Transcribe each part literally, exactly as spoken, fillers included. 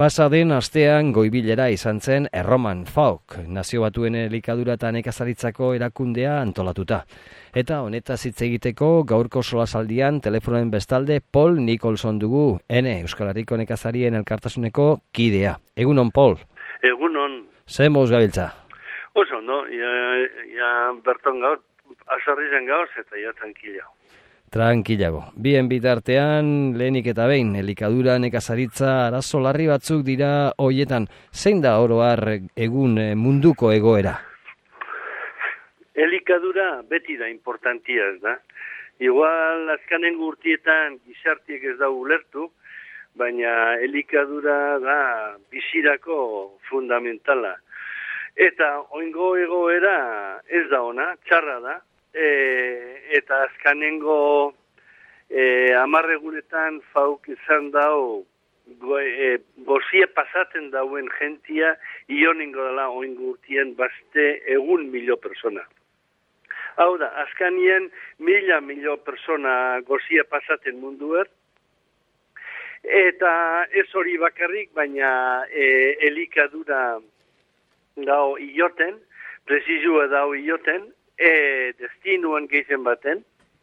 Pasa den astean goibilera izan zen Erroman Fauk, Nazio Batuen Elikadura eta Nekazaritzako erakundea antolatuta. Eta honetaz hitz egiteko gaurko solasaldian telefonoen bestalde Paul Nicholson dugu, ene Euskal Herriko nekazarien elkartasuneko kidea. Egunon, Paul? Egunon. Ze moz gabiltza? Oso, no? Ja, ja berton gaur, asarri zen gauz eta ja tranquila. Tranquilago. Bien bitartean, lehenik eta behin, elikadura nekazaritza arazo larri batzuk dira hoietan. Zein da oro har egun munduko egoera? Elikadura beti da importantia, ez da? Igual, azkanengo urtietan gizartiek ez da ulertu, baina elikadura da bizirako fundamentala. Eta oingo egoera ez da ona, txarra da. E, eta azkanengo e, amarregunetan fauk izan dau go, e, gozie pasaten dauen jentia ioningo dela oingo urtien baste egun milio persona. Hau da, azkanien mila milio persona gozie pasaten munduer, eta ez hori bakarrik, baina e, elikadura dau ioten, prezizua dau ioten, E, destinuan gehizen baten,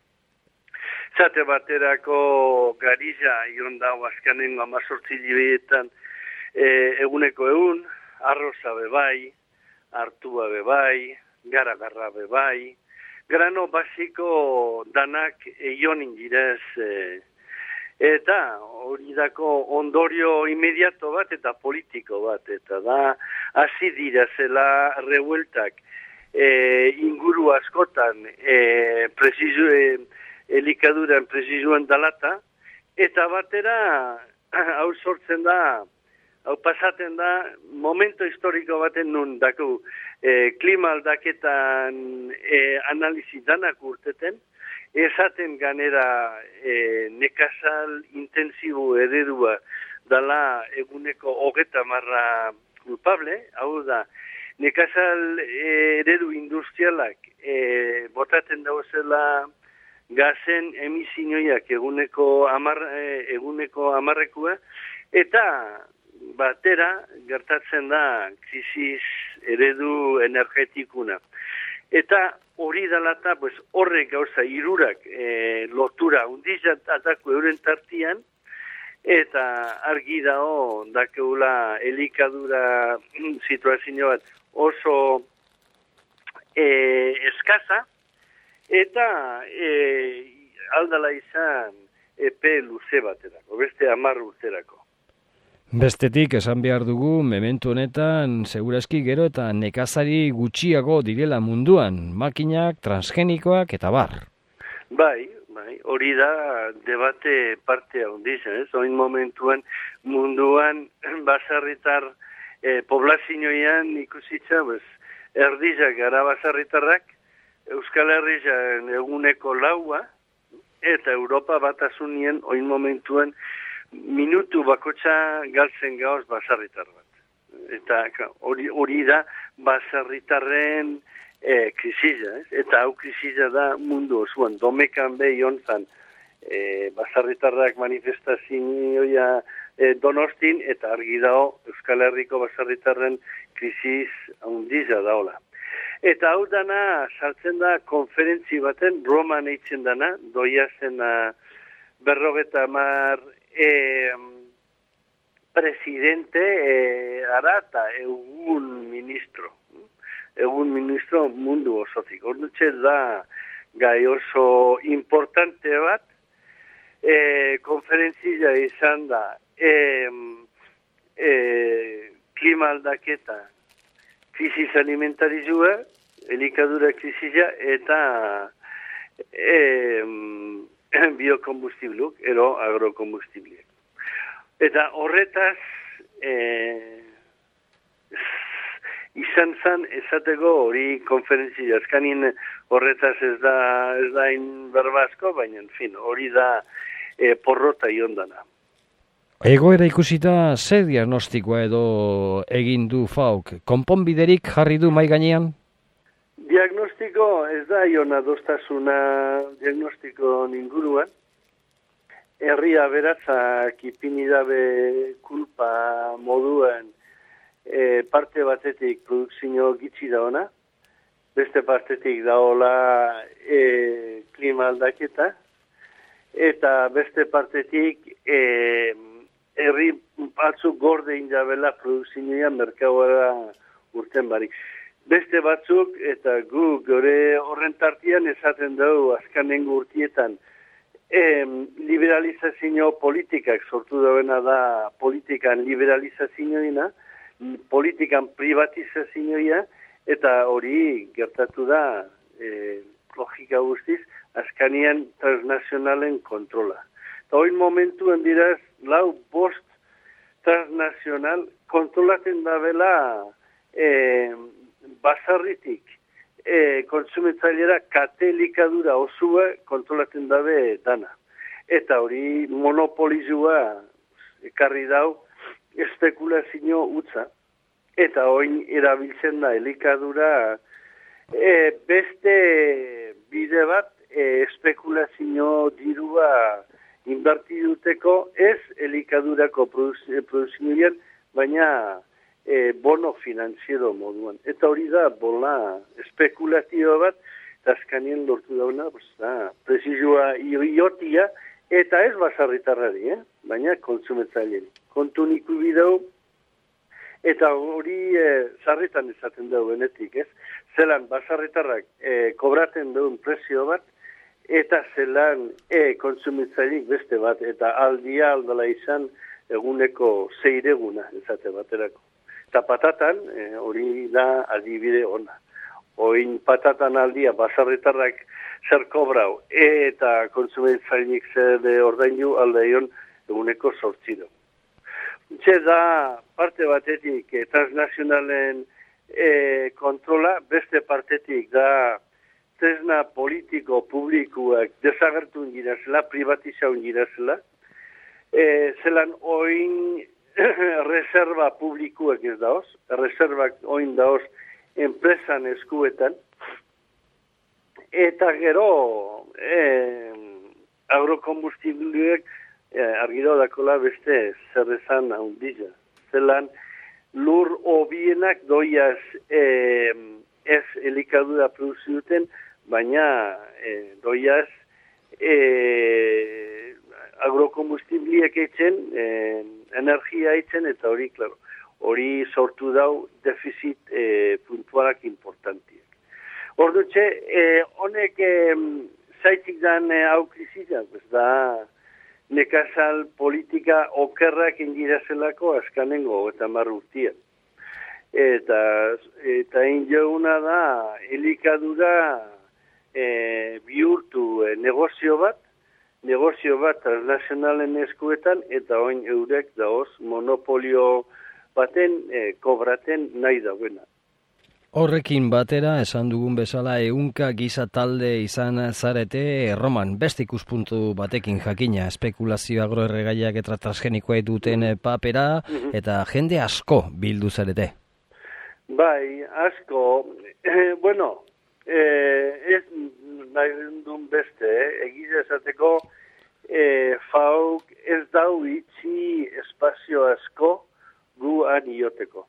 zate baterako gariza ion dau azkanengo amazortzi libeetan e, eguneko egun, arroza bebai, hartua bebai, gara-garra bebai, grano basiko danak eionin girez, e, eta hori dako ondorio inmediato bat eta politiko bat, eta da, hasi dira zela revueltak, E, inguru askotan e, precizu, e, elikaduran prezizuan dalata, eta batera hau sortzen da, hau pasaten da, momento historiko baten nun daku e, klima aldaketan e, analizi danak urteten, esaten ganera e, nekazal intensibo eredua dala eguneko hogeta marra culpable, hau da, nekazal eredu industrialak e, botaten dauzela gazen emisioiak eguneko amar, e, eguneko amarrekua, eta batera gertatzen da krisis eredu energetikuna. Eta hori dalata, pues, horrek gauza irurak e, lotura undizat atako euren tartian, eta argi dao dakeula elikadura situazio bat oso e, eskaza, eta e, aldala izan epe luze baterako, beste hamar urterako. Bestetik esan behar dugu, mementu honetan, segurazki gero eta nekazari gutxiago direla munduan, makinak, transgenikoak eta bar. Bai, bai, hori da debate partea hundizen, ez? Oin momentuan munduan basarritar E, poblazioan ikusitza, pues, erdizak gara basarritarrak, Euskal Herrian eguneko laua, eta Europa batasunien oin momentuan minutu bakotxa galtzen gauz basarritar bat. Eta hori, hori da basarritarren e, krisiza, ez? Eta hau krisiza da mundu osoan, domekan behion zan e, basarritarrak manifestazioa E, Donostin eta argi dao Euskal Herriko basarritarren krisis handiza daola. Eta hau dana sartzen da konferentzi baten, Roman eitzen dana, doia zena berrogeta mar e, presidente e, ara eta egun ministro. Egun ministro mundu osotik. Ordutxe da gai oso importante bat, e, konferentzia izan da, E, e, klima aldaketa, krisis alimentarizua, elikadura krisisa eta e, biokombustibluk, ero agrokombustibliek. Eta horretaz e, izan zan esateko hori konferentzia, azkanin horretaz ez da ez da in berbazko, baina en fin, hori da e, porrota iondana. Egoera ikusita, ze diagnostikoa edo egin du fauk? Konponbiderik jarri du mai gainean? Diagnostiko ez da ion adostasuna diagnostiko ninguruan. Herria beratzak ipini dabe kulpa modu e, parte batetik produkzio gitxi da ona, beste partetik daola e, klima aldaketa, eta beste partetik e, herri batzuk gorde indabela produkzioa merkauara urten barik. Beste batzuk, eta gu gore horren tartian esaten dugu azkanengo urtietan, e, liberalizazio politikak sortu dauena da politikan liberalizazioina, politikan privatizazioia, eta hori gertatu da e, logika guztiz, azkanian transnazionalen kontrola. Eta hori momentuen diraz, lau bost transnazional kontrolaten dabela e, basarritik e, konsumetzailera katelikadura osua kontrolaten dabe dana. Eta hori monopolizua ekarri dau espekulazio utza. Eta oin erabiltzen da elikadura e, beste bide bat e, espekulazio dirua inberti duteko ez elikadurako produzioan, baina e, bono finanziero moduan. Eta hori da bola espekulazio bat, eta azkanien lortu dauna, da, prezizioa iotia, eta ez basarritarrari, eh? Baina kontsumetzaileari. Kontu niku bideu, eta hori e, zarritan esaten dugu benetik, ez? Zelan basarritarrak e, kobraten duen prezio bat, eta zelan e, kontsumitzailik beste bat, eta aldia aldala izan eguneko zeireguna, ezate baterako. Eta patatan, e, hori da adibide ona. Oin patatan aldia basarritarrak zer kobrau, eta kontsumitzailik zer ordainu aldaion eguneko sortziro. Txe da parte batetik eh, transnazionalen eh, kontrola, beste partetik da tresna politiko publikoak desagertu girazela, privatizau girazela, eh, zelan oin reserva publikoak ez daoz, reservak oin daoz enpresan eskuetan, eta gero eh, agrokombustibiluek Eh, argiro dakola beste zerrezan haundila. Zelan lur obienak doiaz eh, ez elikadura produziuten, baina eh, doiaz eh, agrokombustibliek eitzen, eh, energia eitzen, eta hori, klaro, hori sortu dau defizit eh, puntualak importantiak. Ordutxe, eh, honek eh, zaitik dan eh, hau krizizak, ez da nekazal politika okerrak ingirazelako azkanengo eta marrurtien. Eta, eta ingeuna da elikadura e, bihurtu e, negozio bat, negozio bat transnazionalen eskuetan, eta oin eurek daoz monopolio baten e, kobraten nahi dauena. Horrekin batera, esan dugun bezala, ehunka giza talde izan zarete Erroman, beste ikuspuntu batekin jakina, espekulazio agroerregaiak eta transgenikoa duten papera, eta jende asko bildu zarete. Bai, asko, eh, bueno, eh, ez nahi duen beste, eh, egiz esateko, eh, fauk ez dau itxi espazio asko gu anioteko.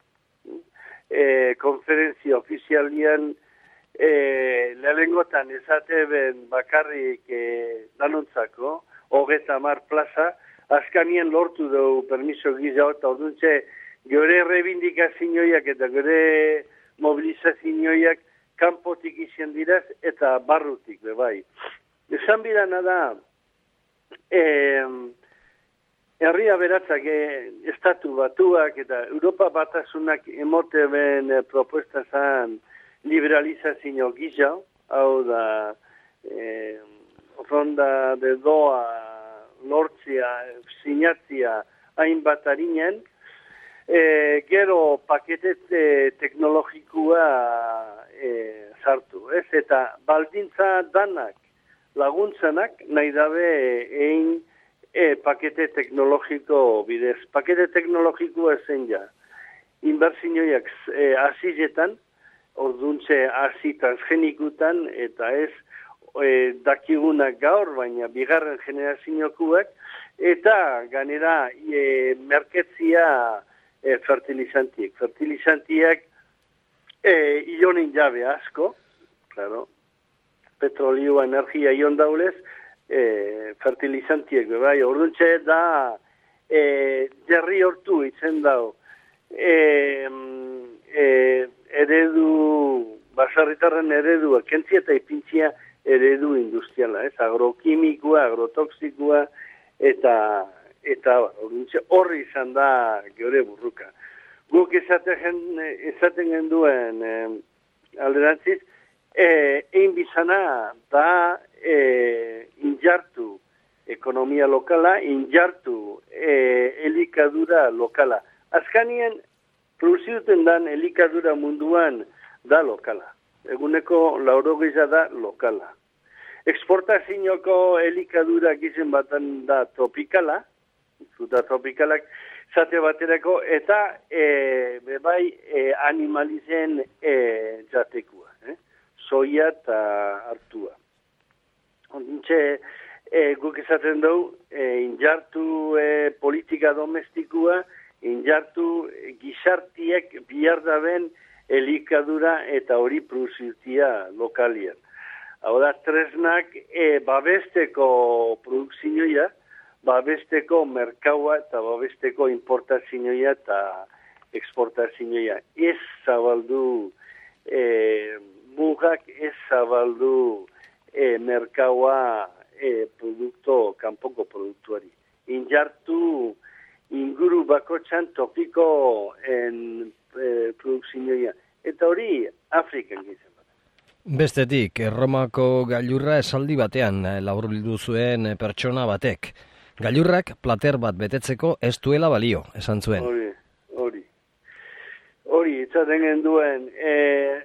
E, konferentzia ofizialian e, lehengotan ezate ben bakarrik e, danontzako, hogeta mar plaza, azkanien lortu dugu permiso gizao, eta orduntze gure rebindikazioiak eta gure mobilizazioiak kanpotik izan diraz eta barrutik, bebai. Esan bidana da, e, herria beratzak, eh, estatu batuak eta Europa batasunak emote ben eh, propuesta zan liberalizazio gisa, hau da eh, ronda de doa lortzia, sinatzia hainbat harinen, eh, gero paketet eh, teknologikua eh, sartu, ez? Eta baldintza danak laguntzanak nahi dabe egin E, pakete teknologiko bidez. Pakete teknologikoa zen ja. Inbertsioiak e, azizetan, orduntze azi transgenikutan, eta ez e, dakigunak gaur, baina bigarren generaziokuak, eta ganera e, merketzia e, fertilizantiek. Fertilizantiek e, ionin jabe asko, claro, petrolioa, energia ion daulez, e, fertilizantiek, bai, orduntxe da, e, derri hortu itzen dau, e, e, eredu, baserritarren eredua, kentzia eta ipintzia eredu industriala, ez, agrokimikoa, agrotoxikoa, eta, eta orduntxe, horri izan da geure burruka. Guk esaten, esaten genduen e, alderantziz, E, egin bizana da e, injartu ekonomia lokala, injartu e, elikadura lokala. Azkanien, produziuten dan elikadura munduan da lokala. Eguneko laurogeia da lokala. Exportazioko elikadura gizen batan da tropikala, fruta tropikalak, zate baterako, eta e, bebai e, animalizen e, jatekua. Eh? Soia eta hartua. Ondintxe, e, guk esaten dugu, e, injartu e, politika domestikua, injartu e, gizartiek bihar daben elikadura eta hori produzirtia lokalian. Hau da, tresnak e, babesteko produkzioia, babesteko merkaua eta babesteko importazioia eta exportazioia. Ez zabaldu e, mugak ez zabaldu e, merkaua e, produkto, kanpoko produktuari. Injartu inguru bakotxan topiko en e, produkzioia. Eta hori Afrikan gizan bat. Bestetik, Erromako gailurra esaldi batean laburbildu zuen pertsona batek. Gailurrak plater bat betetzeko ez duela balio, esan zuen. Hori, hori. Hori, itzaten genduen, e,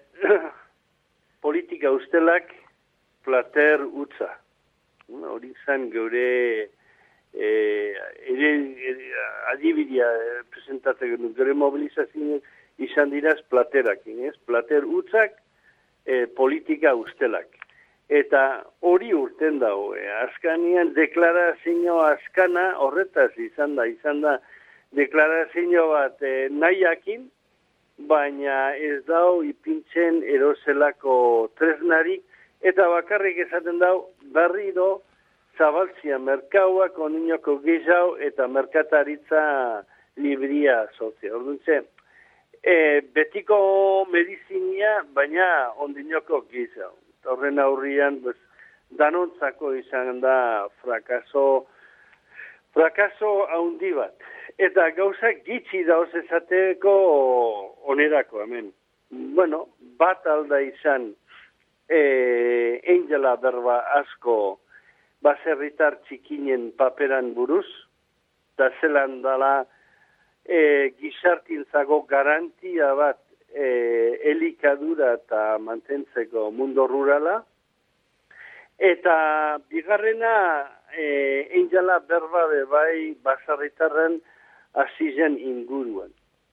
politika ustelak plater utza. Hori zan geure e, ere, ere, adibidea presentatzen genuen, geure mobilizazioen izan diraz platerak, ez? Plater utzak e, politika ustelak. Eta hori urten dago, e, azkanian deklarazio azkana horretaz izan da, izan da deklarazio bat e, nahiakin, baina ez dau ipintzen eroselako tresnarik, eta bakarrik esaten dau berriro zabaltzia merkauak oninoko gehiago eta merkataritza libria sozia. Orduntze, e, betiko medizinia, baina ondinoko gehiago. Horren aurrian, pues, danontzako izan da frakaso, frakaso haundi bat. Eta gauzak gitxi dauz esateko onerako, hemen. Bueno, bat alda izan e, engela berba asko baserritar txikinen paperan buruz, da zelan dala e, gizartintzago garantia bat e, elikadura eta mantentzeko mundo rurala, eta bigarrena e, engela berba bebai baserritarren asizen inguruan.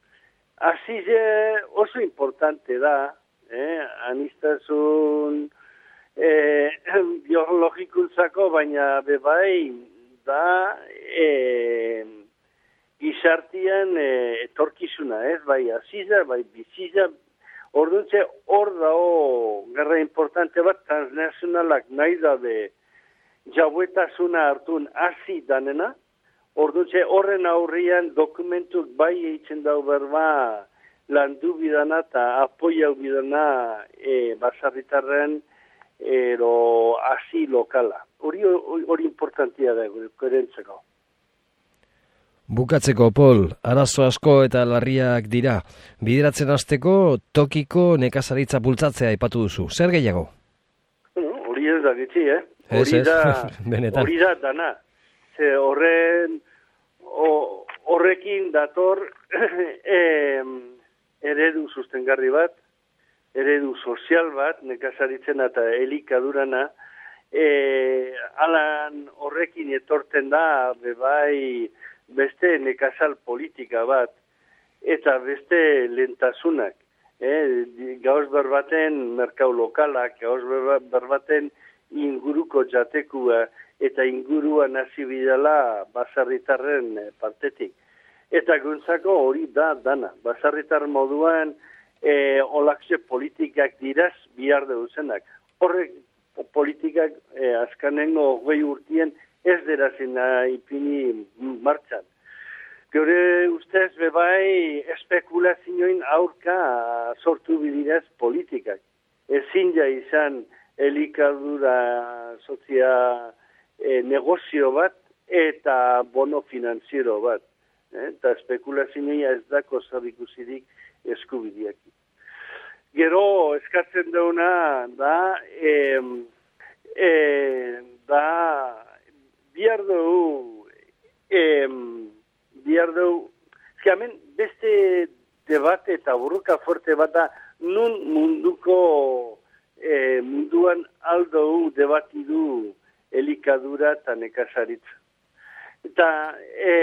Asize oso importante da, eh, anistazun eh, biologikuntzako, baina bebai da eh, gizartian eh, etorkizuna, ez, bai asiza, bai biziza, orduntze hor dao garra importante bat transnazionalak nahi dabe jauetasuna hartun hasi danena. Orduntze, horren aurrian dokumentuk bai eitzen dau berba landu bidana eta apoiau bidana e, basarritarren ero hasi lokala. Hori hori importantia da, koherentzeko. Bukatzeko, Pol, arazo asko eta larriak dira. Bideratzen hasteko tokiko nekazaritza bultzatzea aipatu duzu. Zer gehiago? Bueno, hori ez da gitzi, eh? Hori ez, da, benetan. Hori da dana. Ze horren o, horrekin dator e, eredu sustengarri bat, eredu sozial bat, nekazaritzen eta elikadurana, e, alan horrekin etorten da bebai beste nekazal politika bat, eta beste lentasunak. Eh, gauz berbaten merkau lokalak, gauz berbaten inguruko jatekua, eta inguruan hasi bidala basarritarren partetik. Eta guntzako hori da dana. Basarritar moduan e, olakse politikak diraz bihar deuzenak. Horrek politikak e, azkanengo hogei urtien ez derazena ipini martxan. Gure ustez bebai espekulazioin aurka sortu bidirez politikak. Ezin ja izan elikadura sozia e, negozio bat eta bono finanziero bat. Eh? Eta espekulazioa ez dako zerikusirik eskubideak. Gero eskatzen dauna da e, e, da bihar dugu e, bihar dugu hemen beste debate eta burruka fuerte bat da nun munduko e, munduan aldo debati du elikadura eta nekazaritza. Eta e,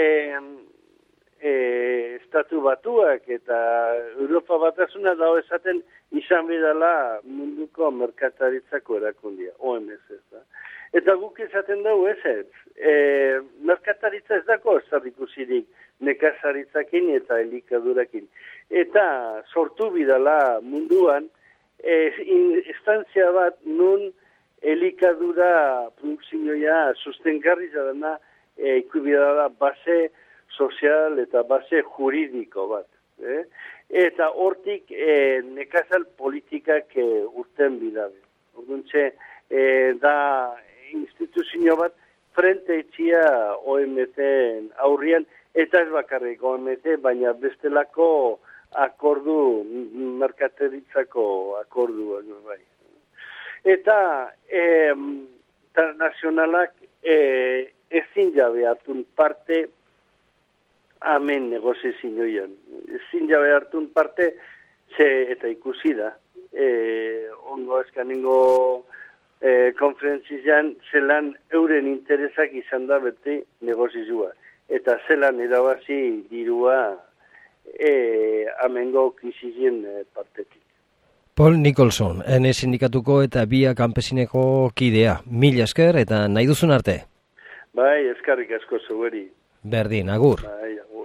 e, estatu batuak eta Europa batasuna dago esaten izan bidala munduko merkataritzako erakundia, O M S ez da. Eta guk esaten dugu ez ez, e, merkataritza ez dako zerrikusirik nekazaritzakin eta elikadurakin. Eta sortu bidala munduan, e, instantzia bat nun elikadura produkzioa sustengarri dena e, ikubidala base sozial eta base juridiko bat. Eh? Eta hortik e, nekazal politikak e, urten bidabe. Orduntxe, e, da instituzio bat frente etxia O M T aurrian, eta ez bakarrik O M T, baina bestelako akordu, merkateritzako akordu. Bai. Eta e, internazionalak e, ezin jabe hartun parte amen negoziazioan. Ezin jabe hartun parte ze eta ikusi da. E, ongo eskanengo e, konferentzian zelan euren interesak izan da beti negozizua. Eta zelan erabazi dirua e, amengo krisizien e, partetik. Paul Nicholson, Ene sindikatuko eta Bia kanpesineko kidea. Mila esker eta nahi duzun arte. Bai, eskarrik asko zueri. Berdin, agur. Bai, agur.